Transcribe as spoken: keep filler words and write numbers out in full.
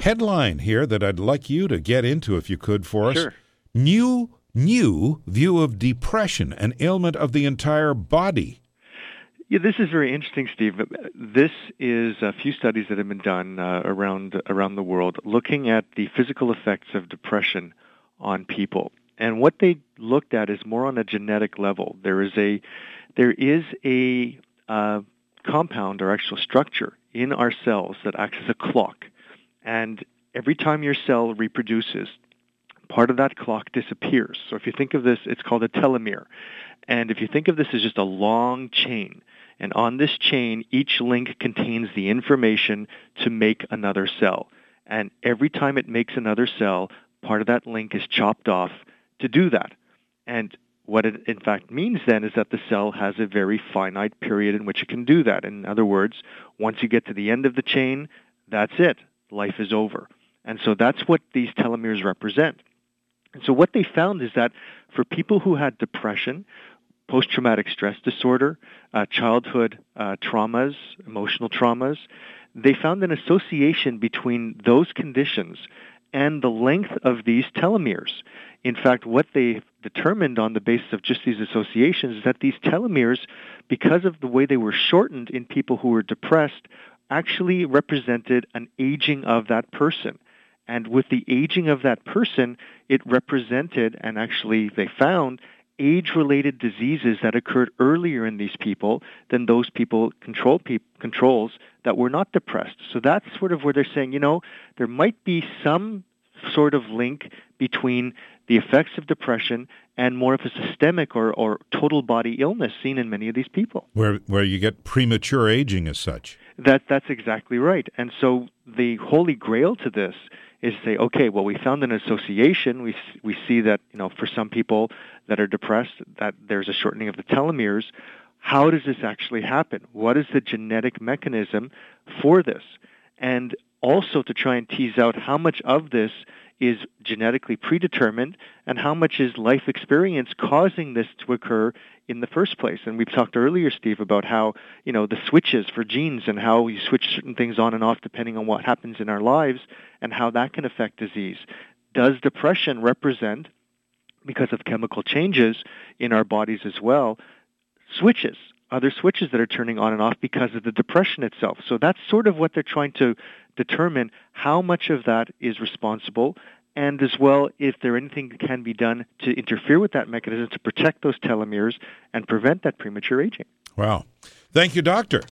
headline here that I'd like you to get into if you could for us. Sure. New, new view of depression, an ailment of the entire body. Yeah, this is very interesting, Steve. This is a few studies that have been done uh, around around the world looking at the physical effects of depression on people. And what they looked at is more on a genetic level. There is a there is a uh, compound or actual structure in our cells that acts as a clock. And every time your cell reproduces, part of that clock disappears. So if you think of this, it's called a telomere. And if you think of this as just a long chain, and on this chain, each link contains the information to make another cell. And every time it makes another cell, part of that link is chopped off to do that. And what it in fact means then is that the cell has a very finite period in which it can do that. In other words, once you get to the end of the chain, that's it. Life is over. And so that's what these telomeres represent. And so what they found is that for people who had depression, post-traumatic stress disorder, uh, childhood uh, traumas, emotional traumas, they found an association between those conditions and the length of these telomeres. In fact, what they determined on the basis of just these associations is that these telomeres, because of the way they were shortened in people who were depressed, actually represented an aging of that person. And with the aging of that person, it represented, and actually they found, age-related diseases that occurred earlier in these people than those people control pe- controls that were not depressed. So that's sort of where they're saying, you know, there might be some sort of link between the effects of depression and more of a systemic or, or total body illness seen in many of these people. Where where you get premature aging as such. That That's exactly right. And so the holy grail to this is to say, okay, well, we found an association. We we see that, you know, for some people that are depressed, that there's a shortening of the telomeres. How does this actually happen? What is the genetic mechanism for this? And also to try and tease out how much of this is genetically predetermined and how much is life experience causing this to occur in the first place. And we've talked earlier, Steve, about how, you know, the switches for genes and how you switch certain things on and off depending on what happens in our lives and how that can affect disease. Does depression represent, because of chemical changes in our bodies as well, switches, other switches that are turning on and off because of the depression itself? So that's sort of what they're trying to determine, how much of that is responsible, and as well if there anything can be done to interfere with that mechanism to protect those telomeres and prevent that premature aging. Wow. Thank you, Doctor.